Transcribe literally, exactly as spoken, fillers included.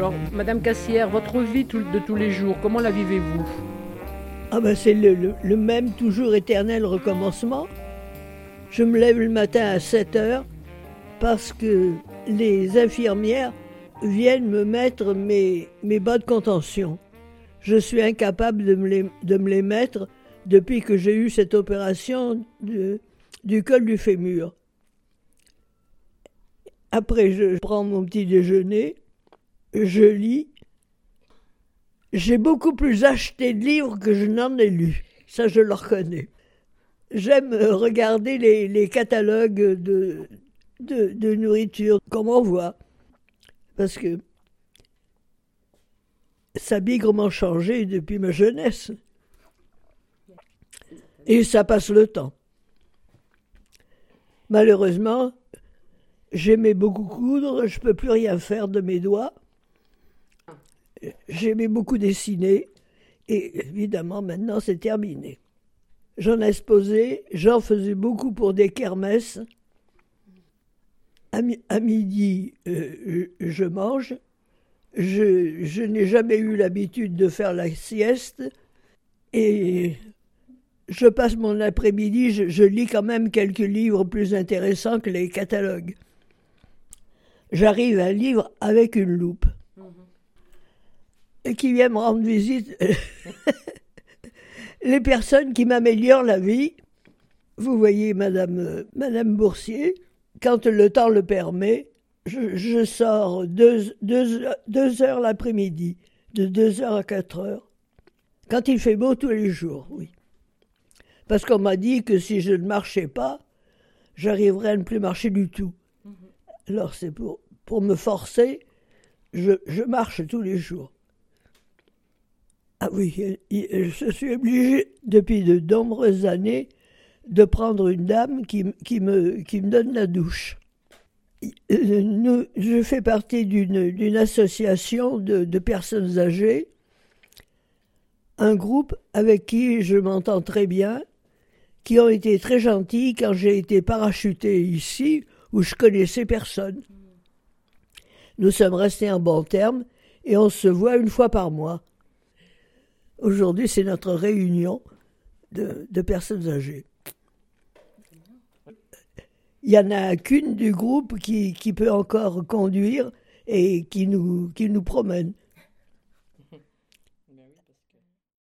Alors, Madame Cassière, votre vie tout- de tous les jours, comment la vivez-vous? Ah ben c'est le, le- le même toujours éternel recommencement. Je me lève le matin à sept heures parce que les infirmières viennent me mettre mes, mes bas de contention. Je suis incapable de me les, de me les mettre depuis que j'ai eu cette opération de- du col du fémur. Après, je prends mon petit déjeuner, je lis. J'ai beaucoup plus acheté de livres que je n'en ai lus. Ça, je le reconnais. J'aime regarder les, les catalogues de, de, de nourriture qu'on m'envoie. Parce que ça a bigrement changé depuis ma jeunesse. Et ça passe le temps. Malheureusement, j'aimais beaucoup coudre, je ne peux plus rien faire de mes doigts. J'aimais beaucoup dessiner, et évidemment maintenant c'est terminé. J'en ai exposé, j'en faisais beaucoup pour des kermesses. À, mi- à midi, euh, je, je mange. Je, je n'ai jamais eu l'habitude de faire la sieste, et je passe mon après-midi, je, je lis quand même quelques livres plus intéressants que les catalogues. J'arrive à un livre avec une loupe. Et qui vient me rendre visite, les personnes qui m'améliorent la vie. Vous voyez, Madame, euh, Madame Boursier, quand le temps le permet, je, je sors deux, deux, deux heures l'après-midi, de deux heures à quatre heures. Quand il fait beau tous les jours, oui. Parce qu'on m'a dit que si je ne marchais pas, j'arriverais à ne plus marcher du tout. Alors c'est pour, pour me forcer, je, je marche tous les jours. Ah oui, je suis obligé depuis de nombreuses années de prendre une dame qui, qui, me, qui me donne la douche. Nous, je fais partie d'une, d'une association de, de personnes âgées, un groupe avec qui je m'entends très bien, qui ont été très gentils quand j'ai été parachutée ici, où je connaissais personne. Nous sommes restés en bons termes et on se voit une fois par mois. Aujourd'hui, c'est notre réunion de, de personnes âgées. Il n'y en a qu'une du groupe qui, qui peut encore conduire et qui nous, qui nous promène.